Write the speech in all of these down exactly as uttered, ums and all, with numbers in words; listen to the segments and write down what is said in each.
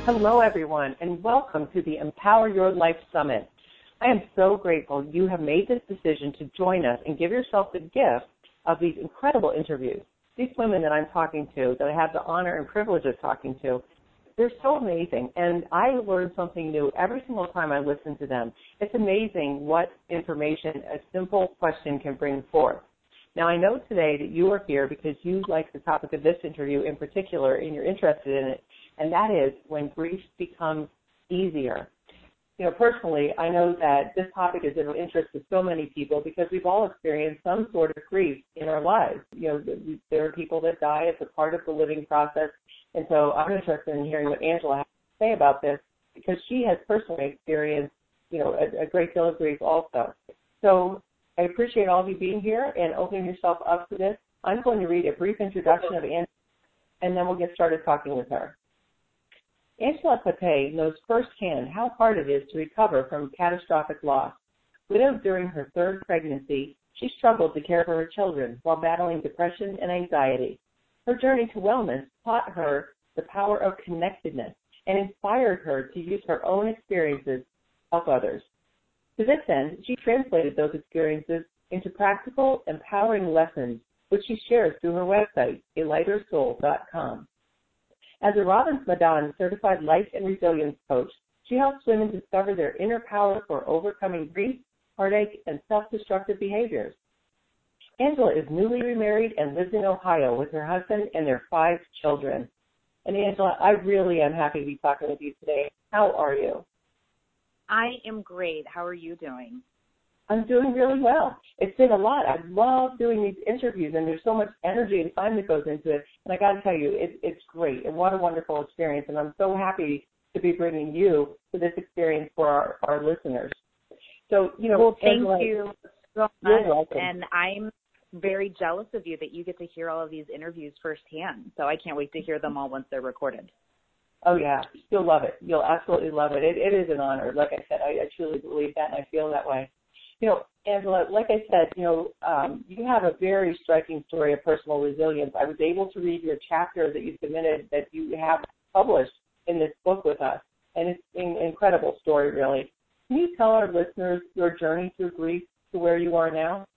Hello, everyone, and welcome to the Empower Your Life Summit. I am so grateful you have made this decision to join us and give yourself the gift of these incredible interviews. These women that I'm talking to, that I have the honor and privilege of talking to, they're so amazing, and I learn something new every single time I listen to them. It's amazing what information a simple question can bring forth. Now, I know today that you are here because you like the topic of this interview in particular and you're interested in it, and that is when grief becomes easier. You know, personally, I know that this topic is of interest to so many people because we've all experienced some sort of grief in our lives. You know, there are people that die as a part of the living process, and so I'm interested in hearing what Angela has to say about this because she has personally experienced, you know, a, a great deal of grief also. So I appreciate all of you being here and opening yourself up to this. I'm going to read a brief introduction of Angela, and then we'll get started talking with her. Angela Pepe knows firsthand how hard it is to recover from catastrophic loss. Widowed during her third pregnancy, she struggled to care for her children while battling depression and anxiety. Her journey to wellness taught her the power of connectedness and inspired her to use her own experiences to help others. To this end, she translated those experiences into practical, empowering lessons, which she shares through her website, a lighter soul dot com. As a Robbins-Madan certified life and resilience coach, she helps women discover their inner power for overcoming grief, heartache, and self-destructive behaviors. Angela is newly remarried and lives in Ohio with her husband and their five children. And Angela, I really am happy to be talking with you today. How are you? I am great. How are you doing? I'm doing really well. It's been a lot. I love doing these interviews, and there's so much energy and time that goes into it. And I got to tell you, it, it's great. And what a wonderful experience. And I'm so happy to be bringing you to this experience for our, our listeners. So, you know, well, thank Angela, you so much. You're welcome. And I'm very jealous of you that you get to hear all of these interviews firsthand. So I can't wait to hear them all once they're recorded. Oh, yeah. You'll love it. You'll absolutely love it. It, it is an honor. Like I said, I, I truly believe that, and I feel that way. You know, Angela, like I said, you know, um, you have a very striking story of personal resilience. I was able to read your chapter that you submitted that you have published in this book with us, and it's an incredible story, really. Can you tell our listeners your journey through grief to where you are now?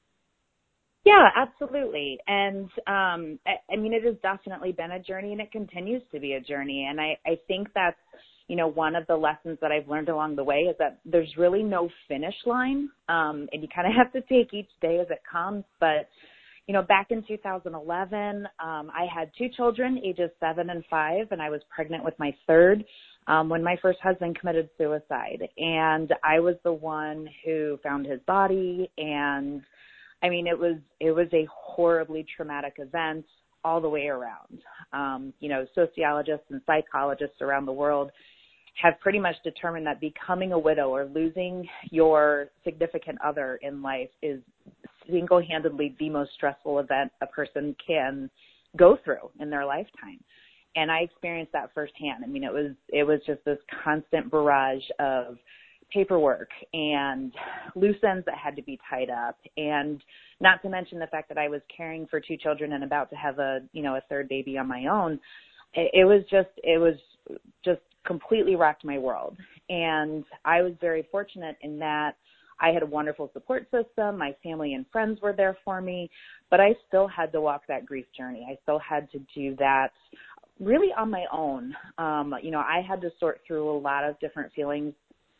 Yeah, absolutely. And, um, I, I mean, it has definitely been a journey, and it continues to be a journey. And I, I think that's, you know, one of the lessons that I've learned along the way is that there's really no finish line, um, and you kind of have to take each day as it comes. But, you know, back in two thousand eleven, um, I had two children, ages seven and five, and I was pregnant with my third um, when my first husband committed suicide. And I was the one who found his body, and I mean, it was it was a horribly traumatic event all the way around. Um, you know, sociologists and psychologists around the world have pretty much determined that becoming a widow or losing your significant other in life is single-handedly the most stressful event a person can go through in their lifetime. And I experienced that firsthand. I mean, it was it was just this constant barrage of paperwork and loose ends that had to be tied up, and not to mention the fact that I was caring for two children and about to have a, you know, a third baby on my own. It, it was just, it was just completely rocked my world. And I was very fortunate in that I had a wonderful support system. My family and friends were there for me, but I still had to walk that grief journey. I still had to do that really on my own. Um, you know, I had to sort through a lot of different feelings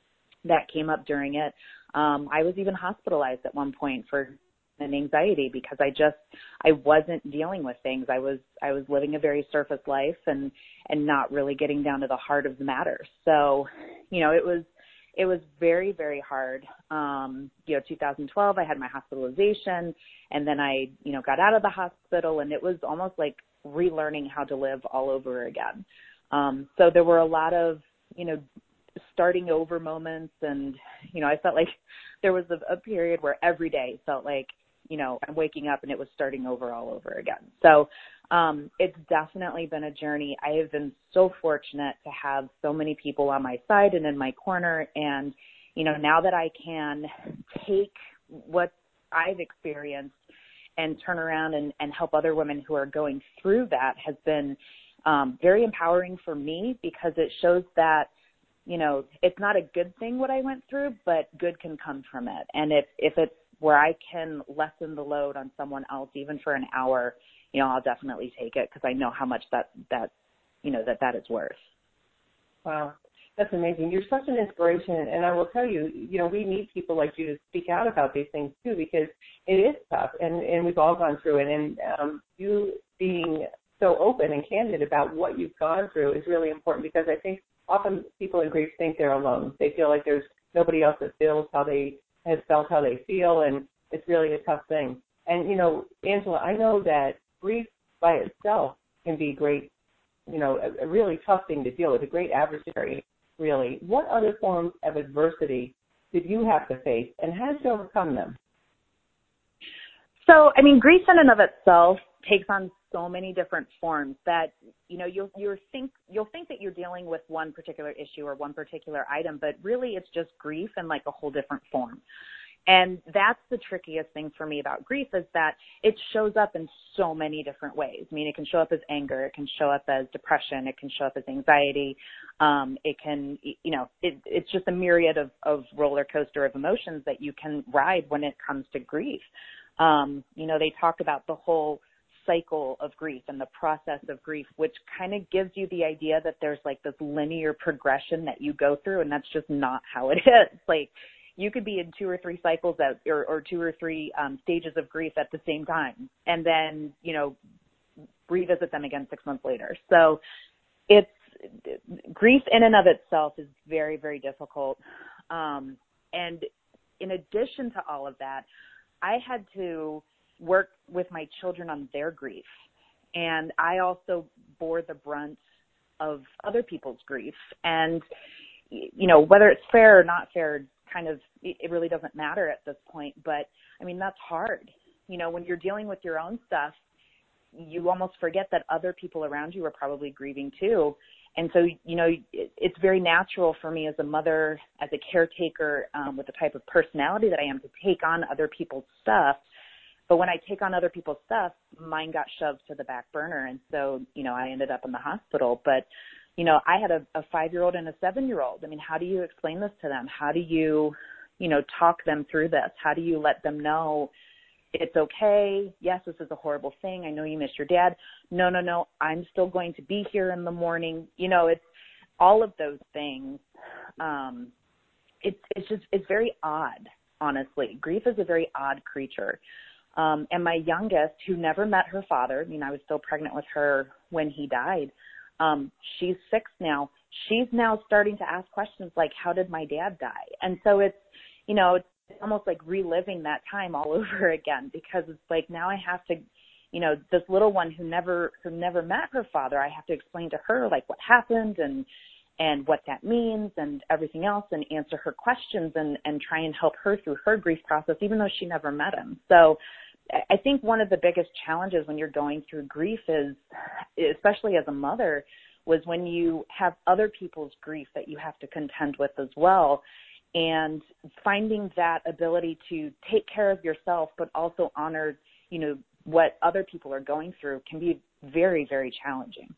that came up during it. Um, I was even hospitalized at one point for an anxiety because I just, I wasn't dealing with things. I was, I was living a very surface life and, and not really getting down to the heart of the matter. So, you know, it was, it was very, very hard. Um, you know, two thousand twelve, I had my hospitalization, and then I, you know, got out of the hospital, and it was almost like relearning how to live all over again. Um, so there were a lot of, you know, starting over moments, and, you know, I felt like there was a, a period where every day felt like, you know, I'm waking up and it was starting over all over again. So um, it's definitely been a journey. I have been so fortunate to have so many people on my side and in my corner. And, you know, now that I can take what I've experienced and turn around and, and help other women who are going through that has been um, very empowering for me because it shows that, you know, it's not a good thing what I went through, but good can come from it. And if, if it's where I can lessen the load on someone else, even for an hour, you know, I'll definitely take it because I know how much that, that, you know, that that is worth. Wow. That's amazing. You're such an inspiration. And I will tell you, you know, we need people like you to speak out about these things too, because it is tough and, and we've all gone through it. And um, you being so open and candid about what you've gone through is really important because I think often people in grief think they're alone. They feel like there's nobody else that feels how they has felt how they feel, and it's really a tough thing. And, you know, Angela, I know that grief by itself can be great, you know, a, a really tough thing to deal with, a great adversary, really. What other forms of adversity did you have to face, and how did you overcome them? So, I mean, grief in and of itself takes on so many different forms that, you know, you'll, you'll think you'll think that you're dealing with one particular issue or one particular item, but really it's just grief in like a whole different form. And that's the trickiest thing for me about grief is that it shows up in so many different ways. I mean, it can show up as anger, it can show up as depression, it can show up as anxiety. Um, it can, you know, it, it's just a myriad of, of roller coaster of emotions that you can ride when it comes to grief. Um, you know, they talk about the whole cycle of grief and the process of grief, which kind of gives you the idea that there's like this linear progression that you go through, and that's just not how it is. Like, you could be in two or three cycles at, or, or two or three um, stages of grief at the same time, and then, you know, revisit them again six months later. So it's grief in and of itself is very, very difficult. Um, and in addition to all of that, I had to work with my children on their grief. And I also bore the brunt of other people's grief. And, you know, whether it's fair or not fair, kind of, it really doesn't matter at this point. But, I mean, that's hard. You know, when you're dealing with your own stuff, you almost forget that other people around you are probably grieving too. And so, you know, it's very natural for me as a mother, as a caretaker, um, with the type of personality that I am, to take on other people's stuff. But when I take on other people's stuff, mine got shoved to the back burner. And so, you know, I ended up in the hospital. But, you know, I had a, a five-year-old and a seven-year-old. I mean, how do you explain this to them? How do you, you know, talk them through this? How do you let them know it's okay? Yes, this is a horrible thing. I know you miss your dad. No, no, no. I'm still going to be here in the morning. You know, it's all of those things. Um, it's, it's just, it's very odd, honestly. Grief is a very odd creature. Um, and my youngest, who never met her father, I mean, I was still pregnant with her when he died. Um, she's six now. She's now starting to ask questions like, how did my dad die? And so it's, you know, it's almost like reliving that time all over again, because it's like, now I have to, you know, this little one who never, who never met her father, I have to explain to her like what happened and, and what that means and everything else, and answer her questions and, and try and help her through her grief process, even though she never met him. So I think one of the biggest challenges when you're going through grief is, especially as a mother, was when you have other people's grief that you have to contend with as well. And finding that ability to take care of yourself, but also honor, you know, what other people are going through can be very, very challenging.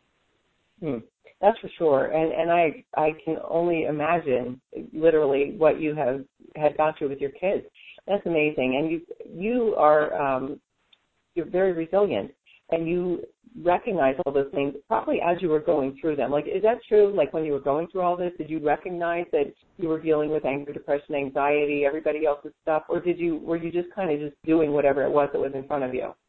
Hmm. That's for sure. And and I I can only imagine literally what you have had gone through with your kids. That's amazing. And you you are um, you're very resilient, and you recognize all those things probably as you were going through them. Like, is that true? Like, when you were going through all this, did you recognize that you were dealing with anger, depression, anxiety, everybody else's stuff, or did you were you just kind of just doing whatever it was that was in front of you?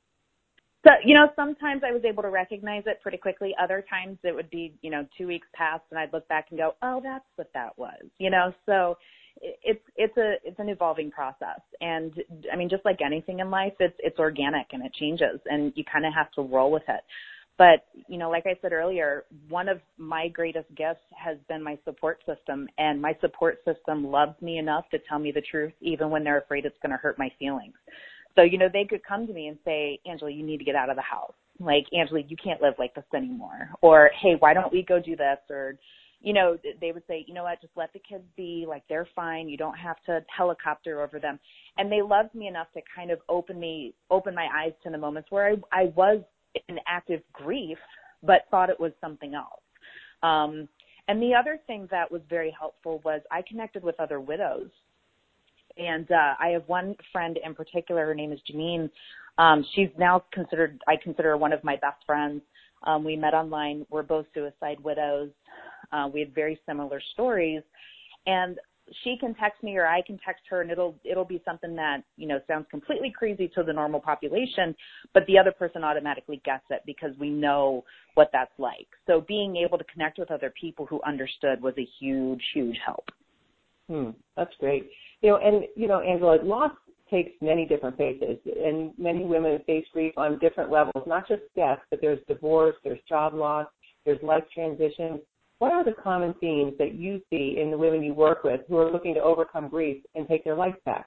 So, you know, sometimes I was able to recognize it pretty quickly. Other times it would be, you know, two weeks past and I'd look back and go, oh, that's what that was, you know. So it's it's a it's an evolving process. And, I mean, just like anything in life, it's it's organic and it changes, and you kind of have to roll with it. But, you know, like I said earlier, one of my greatest gifts has been my support system, and my support system loves me enough to tell me the truth, even when they're afraid it's going to hurt my feelings. So, you know, they could come to me and say, Angela, you need to get out of the house. Like, Angela, you can't live like this anymore. Or, hey, why don't we go do this? Or, you know, they would say, you know what, just let the kids be. Like, they're fine. You don't have to helicopter over them. And they loved me enough to kind of open me, open my eyes to the moments where I, I was in active grief, but thought it was something else. Um, and the other thing that was very helpful was I connected with other widows. And uh, I have one friend in particular. Her name is Janine. Um, she's now considered, I consider her one of my best friends. Um, we met online. We're both suicide widows. Uh, we had very similar stories. And she can text me or I can text her, and it'll it'll be something that, you know, sounds completely crazy to the normal population, but the other person automatically gets it because we know what that's like. So being able to connect with other people who understood was a huge, huge help. Hmm, that's great. You know, and, you know, Angela, loss takes many different faces, and many women face grief on different levels, not just death, but there's divorce, there's job loss, there's life transition. What are the common themes that you see in the women you work with who are looking to overcome grief and take their life back?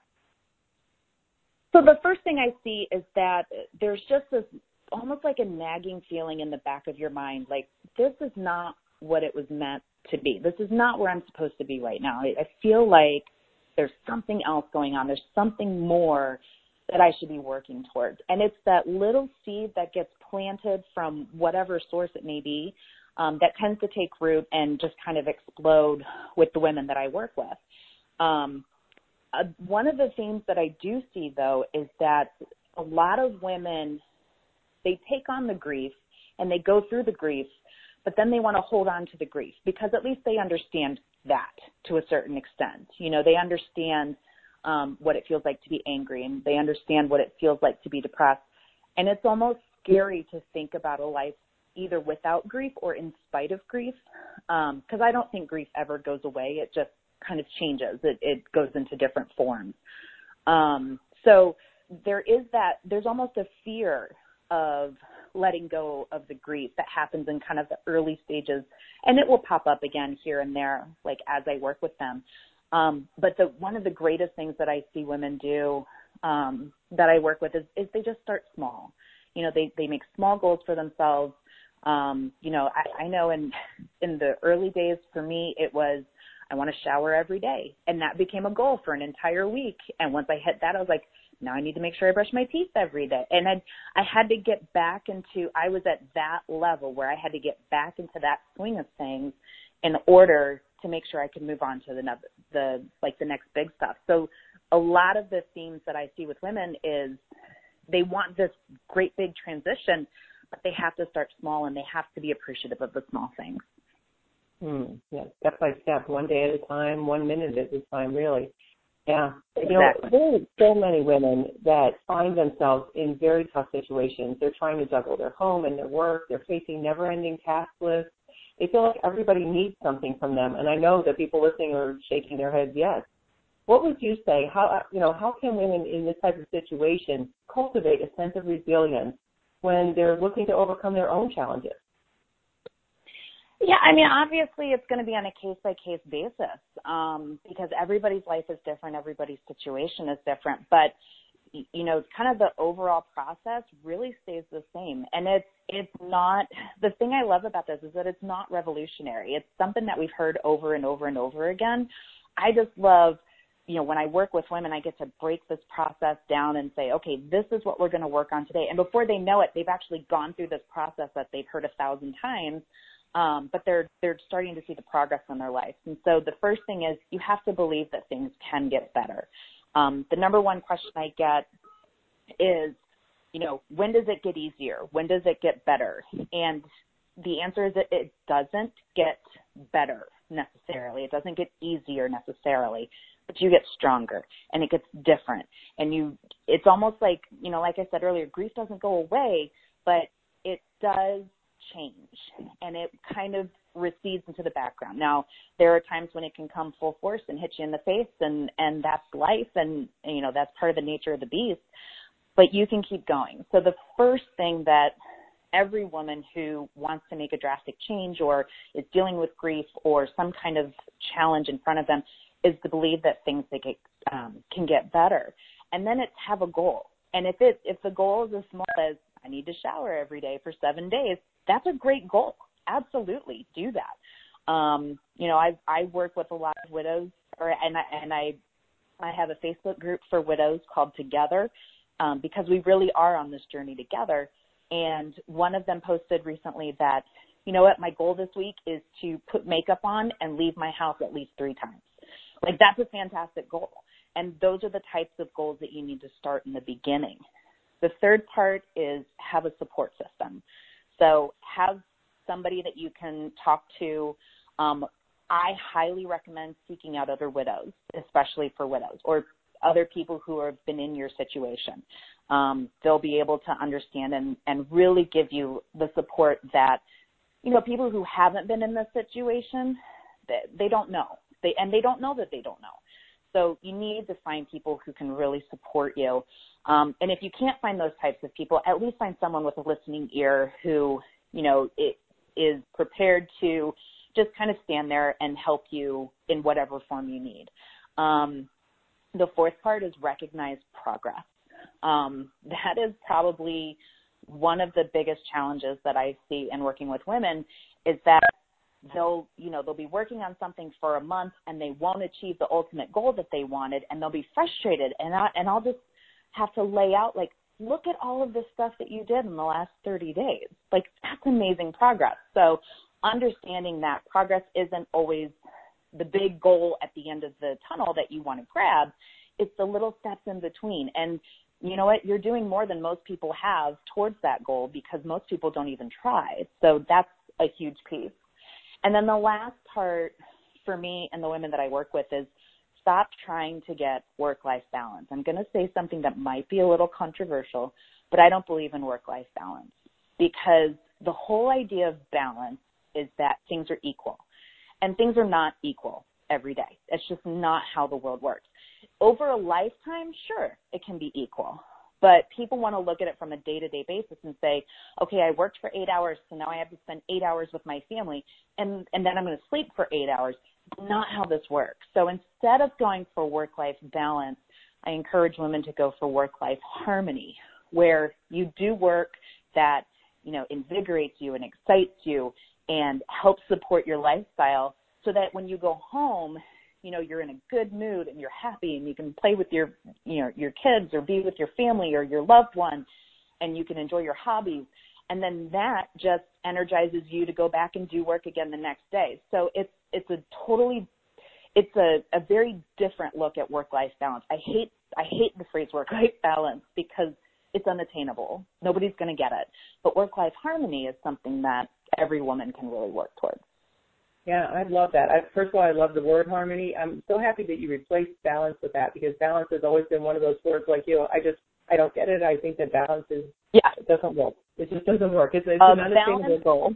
So the first thing I see is that there's just this almost like a nagging feeling in the back of your mind, like this is not what it was meant to be. This is not where I'm supposed to be right now. I, I feel like there's something else going on. There's something more that I should be working towards. And it's that little seed that gets planted from whatever source it may be um, that tends to take root and just kind of explode with the women that I work with. Um, uh, one of the things that I do see, though, is that a lot of women, they take on the grief and they go through the grief, but then they want to hold on to the grief because at least they understand that to a certain extent. You know, they understand um, what it feels like to be angry, and they understand what it feels like to be depressed. And it's almost scary to think about a life either without grief or in spite of grief, because um, I don't think grief ever goes away. It just kind of changes. It, it goes into different forms. Um, so there is that, there's almost a fear of letting go of the grief that happens in kind of the early stages, and it will pop up again here and there, like as I work with them. Um, but the, one of the greatest things that I see women do um, that I work with is, is they just start small. You know, they, they make small goals for themselves. Um, you know, I, I know in, in the early days for me, it was, I want to shower every day. And that became a goal for an entire week. And once I hit that, I was like, now I need to make sure I brush my teeth every day. And I, I had to get back into, I was at that level where I had to get back into that swing of things in order to make sure I could move on to the, the like the next big stuff. So a lot of the themes that I see with women is they want this great big transition, but they have to start small and they have to be appreciative of the small things. Hmm. Yeah, step by step, one day at a time, one minute at a time, really. Yeah. Exactly. You know, there are so many women that find themselves in very tough situations. They're trying to juggle their home and their work. They're facing never-ending task lists. They feel like everybody needs something from them. And I know that people listening are shaking their heads, yes. What would you say? How, you know, how can women in this type of situation cultivate a sense of resilience when they're looking to overcome their own challenges? Yeah, I mean, obviously it's going to be on a case-by-case basis um, because everybody's life is different, everybody's situation is different. But, you know, kind of the overall process really stays the same. And it's it's not – the thing I love about this is that it's not revolutionary. It's something that we've heard over and over and over again. I just love – you know, when I work with women, I get to break this process down and say, okay, this is what we're going to work on today. And before they know it, they've actually gone through this process that they've heard a thousand times. Um, but they're they're starting to see the progress in their life. And so the first thing is you have to believe that things can get better. Um, the number one question I get is, you know, when does it get easier? When does it get better? And the answer is that it doesn't get better necessarily. It doesn't get easier necessarily, but you get stronger and it gets different. And you, it's almost like, you know, like I said earlier, grief doesn't go away, but it does change and it kind of recedes into the background. Now, there are times when it can come full force and hit you in the face, and, and that's life, and, and, you know, that's part of the nature of the beast, but you can keep going. So the first thing that every woman who wants to make a drastic change or is dealing with grief or some kind of challenge in front of them is to believe that things they get, um, can get better. And then it's have a goal. And if it if the goal is as small as I need to shower every day for seven days, that's a great goal. Absolutely do that. Um, you know, I I work with a lot of widows, or and I, and I I have a Facebook group for widows called Together, um, because we really are on this journey together. And one of them posted recently that, you know what, my goal this week is to put makeup on and leave my house at least three times. Like, that's a fantastic goal. And those are the types of goals that you need to start in the beginning. The third part is have a support system. So have somebody that you can talk to. Um, I highly recommend seeking out other widows, especially for widows, or other people who have been in your situation. Um, they'll be able to understand and, and really give you the support that, you know, people who haven't been in this situation, they, they don't know. They, and they don't know that they don't know. So you need to find people who can really support you. Um, and if you can't find those types of people, at least find someone with a listening ear who, you know, it is prepared to just kind of stand there and help you in whatever form you need. Um, the fourth part is recognize progress. Um, that is probably one of the biggest challenges that I see in working with women is that they'll, you know, they'll be working on something for a month and they won't achieve the ultimate goal that they wanted, and they'll be frustrated. And I, and I'll just have to lay out, like, look at all of this stuff that you did in the last thirty days. Like, that's amazing progress. So understanding that progress isn't always the big goal at the end of the tunnel that you want to grab. It's the little steps in between. And you know what? You're doing more than most people have towards that goal because most people don't even try. So that's a huge piece. And then the last part for me and the women that I work with is stop trying to get work-life balance. I'm going to say something that might be a little controversial, but I don't believe in work-life balance because the whole idea of balance is that things are equal. And things are not equal every day. It's just not how the world works. Over a lifetime, sure, it can be equal. But people want to look at it from a day-to-day basis and say, okay, I worked for eight hours, so now I have to spend eight hours with my family, and, and then I'm going to sleep for eight hours. Not how this works. So instead of going for work-life balance, I encourage women to go for work-life harmony, where you do work that, you know, invigorates you and excites you and helps support your lifestyle so that when you go home, you know, you're in a good mood and you're happy and you can play with your, you know, your kids or be with your family or your loved one and you can enjoy your hobbies. And then that just energizes you to go back and do work again the next day. So it's, it's a totally, it's a, a very different look at work-life balance. I hate, I hate the phrase work-life balance because it's unattainable. Nobody's going to get it. But work-life harmony is something that every woman can really work towards. Yeah, I love that. I, first of all, I love the word harmony. I'm so happy that you replaced balance with that because balance has always been one of those words like, you know, I just, I don't get it. I think that balance is, yeah, it doesn't work. It just doesn't work. It's, it's um, an unattainable goal.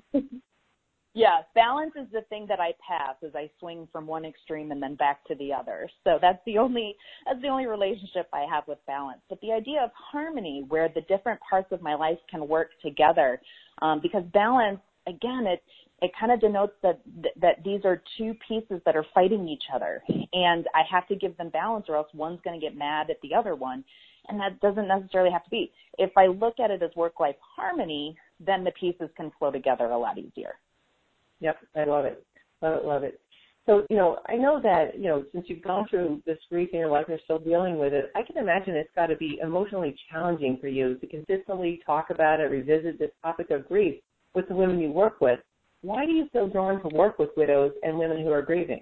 Yeah, balance is the thing that I pass as I swing from one extreme and then back to the other. So that's the only, that's the only relationship I have with balance. But the idea of harmony, where the different parts of my life can work together, um, because balance, again, it, it kind of denotes that that these are two pieces that are fighting each other, and I have to give them balance or else one's going to get mad at the other one, and that doesn't necessarily have to be. If I look at it as work-life harmony, then the pieces can flow together a lot easier. Yep, I love it. Love it, love it. So, you know, I know that, you know, since you've gone through this grief in your life and you're still dealing with it, I can imagine it's got to be emotionally challenging for you to consistently talk about it, revisit this topic of grief with the women you work with. Why do you feel drawn to work with widows and women who are grieving?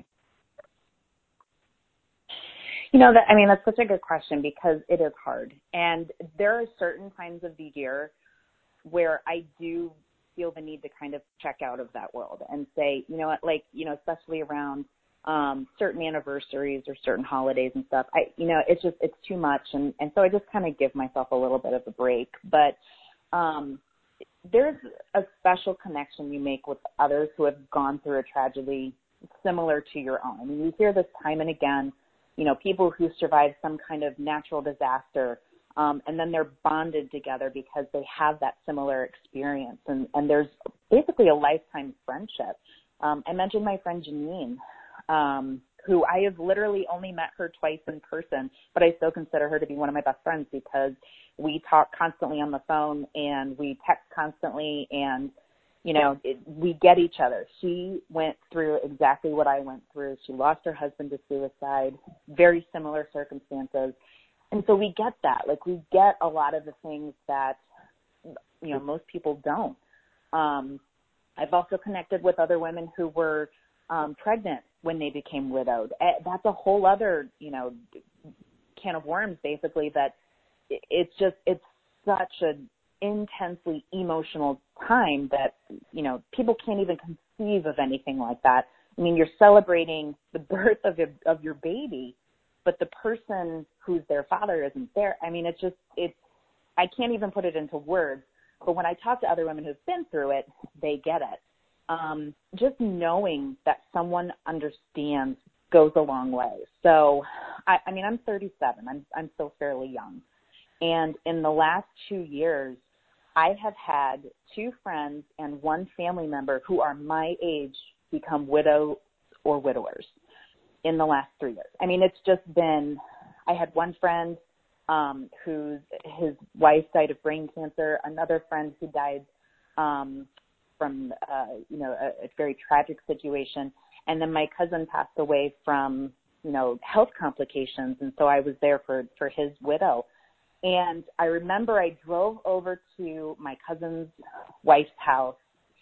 You know, that, I mean, that's such a good question because it is hard. And there are certain times of the year where I do feel the need to kind of check out of that world and say, you know what, like, you know, especially around um, certain anniversaries or certain holidays and stuff, I, you know, it's just, it's too much. And, and so I just kind of give myself a little bit of a break. But um, there's a special connection you make with others who have gone through a tragedy similar to your own. I mean, you hear this time and again, you know, people who survived some kind of natural disaster, um, and then they're bonded together because they have that similar experience. And, and there's basically a lifetime friendship. Um, I mentioned my friend Janine, um, who I have literally only met her twice in person, but I still consider her to be one of my best friends because we talk constantly on the phone and we text constantly and, you know, it, we get each other. She went through exactly what I went through. She lost her husband to suicide, very similar circumstances. And so we get that. Like, we get a lot of the things that you know, most people don't. Um, I've also connected with other women who were um, pregnant when they became widowed. That's a whole other, you know, can of worms, basically, that it's just, it's such an intensely emotional time that, you know, people can't even conceive of anything like that. I mean, you're celebrating the birth of your, of your baby, but the person who's their father isn't there. I mean, it's just, it's, I can't even put it into words. But when I talk to other women who've been through it, they get it. Um, just knowing that someone understands goes a long way. So, I, I mean, I'm thirty-seven. I'm I'm still fairly young. And in the last two years, I have had two friends and one family member who are my age become widow or widowers in the last three years. I mean, it's just been, I had one friend um, whose his wife died of brain cancer, another friend who died um, from, uh, you know, a, a very tragic situation. And then my cousin passed away from, you know, health complications. And so I was there for, for his widow. And I remember I drove over to my cousin's wife's house,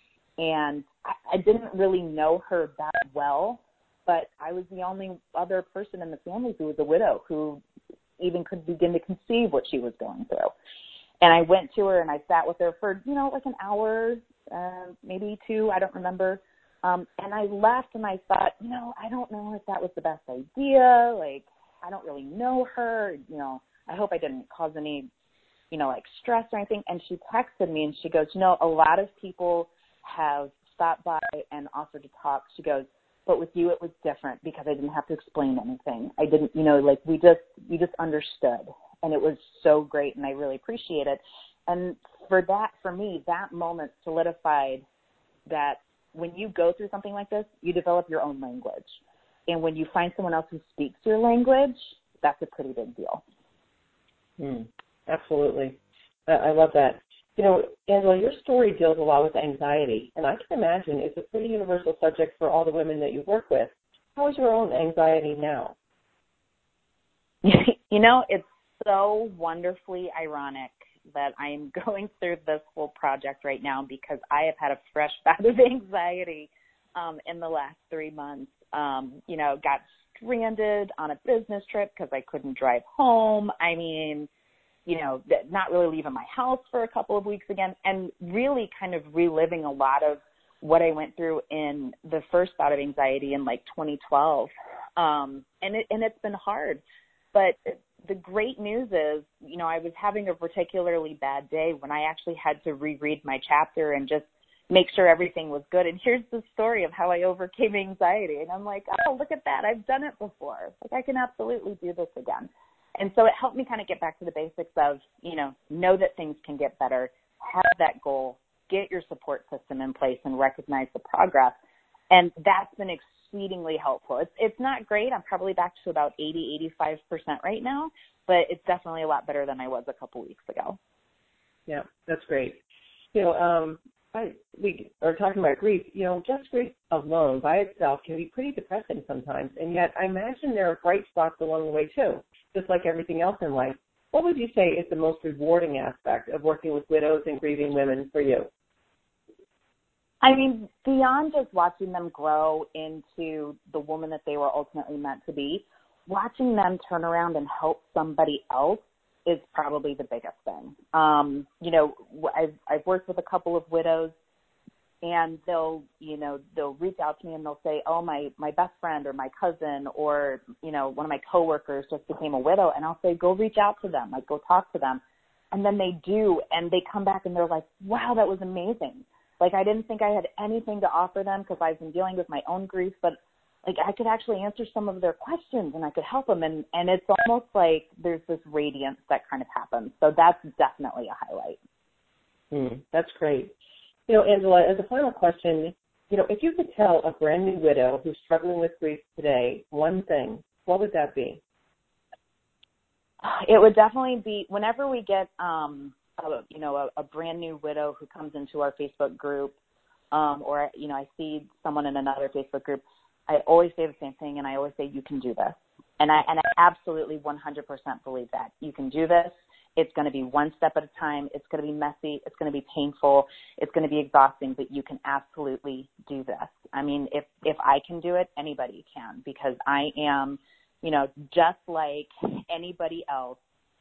and I, I didn't really know her that well, but I was the only other person in the family who was a widow who even could begin to conceive what she was going through. And I went to her and I sat with her for, you know, like an hour, uh, maybe two, I don't remember. Um, and I left and I thought, you know, I don't know if that was the best idea. Like, I don't really know her, you know. I hope I didn't cause any, you know, like stress or anything. And she texted me and she goes, you know, a lot of people have stopped by and offered to talk. She goes, but with you it was different because I didn't have to explain anything. I didn't, you know, like we just, we just understood. And it was so great and I really appreciate it. And for that, for me, that moment solidified that when you go through something like this, you develop your own language. And when you find someone else who speaks your language, that's a pretty big deal. Hmm, absolutely. I, I love that. You know, Angela, your story deals a lot with anxiety, and I can imagine it's a pretty universal subject for all the women that you work with. How is your own anxiety now? You know, it's so wonderfully ironic that I'm going through this whole project right now because I have had a fresh bout of anxiety um, in the last three months. Um, you know, got stranded on a business trip because I couldn't drive home. I mean, you know, not really leaving my house for a couple of weeks again, and really kind of reliving a lot of what I went through in the first bout of anxiety in like twenty twelve. Um, and it, and it's been hard. But the great news is, you know, I was having a particularly bad day when I actually had to reread my chapter and just make sure everything was good. And here's the story of how I overcame anxiety. And I'm like, oh, look at that. I've done it before. Like, I can absolutely do this again. And so it helped me kind of get back to the basics of, you know, know that things can get better, have that goal, get your support system in place, and recognize the progress. And that's been exceedingly helpful. It's it's not great. I'm probably back to about eighty, eighty-five percent right now, but it's definitely a lot better than I was a couple weeks ago. Yeah, that's great. You know, um, I, we are talking about grief. You know, just grief alone by itself can be pretty depressing sometimes, and yet I imagine there are bright spots along the way too, just like everything else in life. What would you say is the most rewarding aspect of working with widows and grieving women for you? I mean, beyond just watching them grow into the woman that they were ultimately meant to be, watching them turn around and help somebody else is probably the biggest thing. Um, you know, I've, I've worked with a couple of widows, and they'll, you know, they'll reach out to me and they'll say, oh, my, my best friend or my cousin or, you know, one of my coworkers just became a widow. And I'll say, go reach out to them, like go talk to them. And then they do, and they come back and they're like, wow, that was amazing. Like, I didn't think I had anything to offer them because I've been dealing with my own grief, but like I could actually answer some of their questions and I could help them. And, and it's almost like there's this radiance that kind of happens. So that's definitely a highlight. Mm, that's great. You know, Angela, as a final question, you know, if you could tell a brand new widow who's struggling with grief today one thing, what would that be? It would definitely be whenever we get, um, a, you know, a, a brand new widow who comes into our Facebook group, um, or, you know, I see someone in another Facebook group, I always say the same thing, and I always say, you can do this. And I, and I absolutely one hundred percent believe that. You can do this. It's going to be one step at a time. It's going to be messy. It's going to be painful. It's going to be exhausting, but you can absolutely do this. I mean, if, if I can do it, anybody can, because I am, you know, just like anybody else,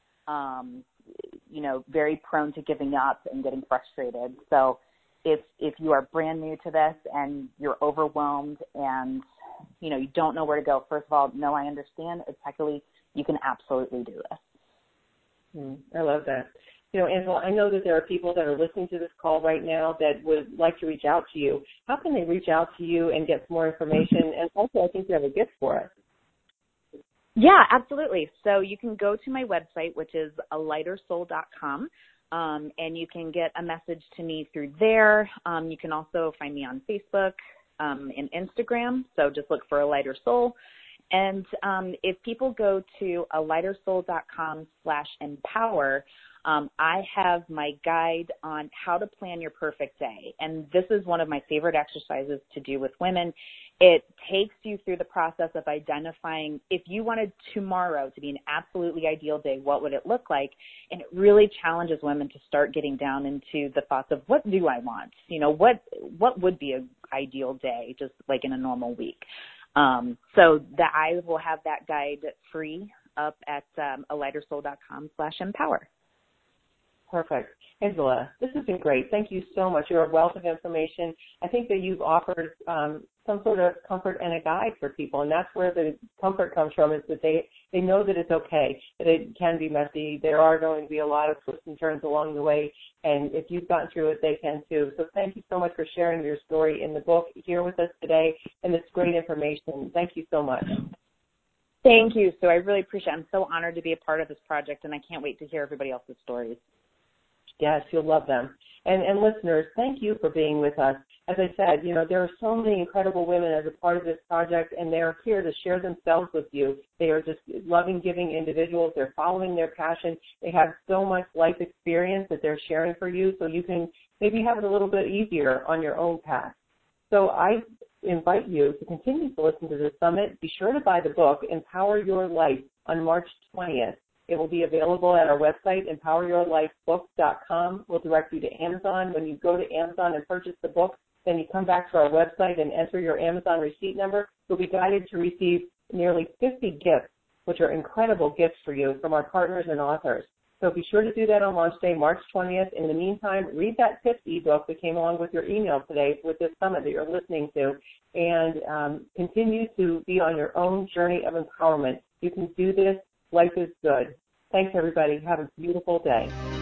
um, you know, very prone to giving up and getting frustrated. So if, if you are brand new to this and you're overwhelmed and, you know, you don't know where to go, first of all, no, I understand. It's actually, you can absolutely do this. Mm, I love that. You know, Angela, I know that there are people that are listening to this call right now that would like to reach out to you. How can they reach out to you and get some more information? And also, I think you have a gift for us. Yeah, absolutely. So you can go to my website, which is a lighter soul dot com, um, and you can get a message to me through there. Um, you can also find me on Facebook um, and Instagram, so just look for A Lighter Soul. And um, if people go to a lighter soul dot com slash empower, um, I have my guide on how to plan your perfect day. And this is one of my favorite exercises to do with women. It takes you through the process of identifying if you wanted tomorrow to be an absolutely ideal day, what would it look like? And it really challenges women to start getting down into the thoughts of what do I want? You know, what what would be an ideal day, just like in a normal week? Um, so that I will have that guide free up at um, a lighter soul dot com slash empower. Perfect. Angela, this has been great. Thank you so much. You're a wealth of information. I think that you've offered um, some sort of comfort and a guide for people, and that's where the comfort comes from, is that they, they know that it's okay, that it can be messy. There are going to be a lot of twists and turns along the way, and if you've gotten through it, they can too. So thank you so much for sharing your story in the book here with us today, and this great information. Thank you so much. Thank you. So I really appreciate it. I'm so honored to be a part of this project, and I can't wait to hear everybody else's stories. Yes, you'll love them. And, and listeners, thank you for being with us. As I said, you know, there are so many incredible women as a part of this project, and they are here to share themselves with you. They are just loving, giving individuals. They're following their passion. They have so much life experience that they're sharing for you, so you can maybe have it a little bit easier on your own path. So I invite you to continue to listen to the summit. Be sure to buy the book, Empower Your Life, on March twentieth. It will be available at our website, empower your life book dot com. We'll direct you to Amazon. When you go to Amazon and purchase the book, then you come back to our website and enter your Amazon receipt number. You'll be guided to receive nearly fifty gifts, which are incredible gifts for you from our partners and authors. So be sure to do that on launch day, March twentieth. In the meantime, read that tip ebook that came along with your email today with this summit that you're listening to, and um, continue to be on your own journey of empowerment. You can do this. Life is good. Thanks, everybody. Have a beautiful day.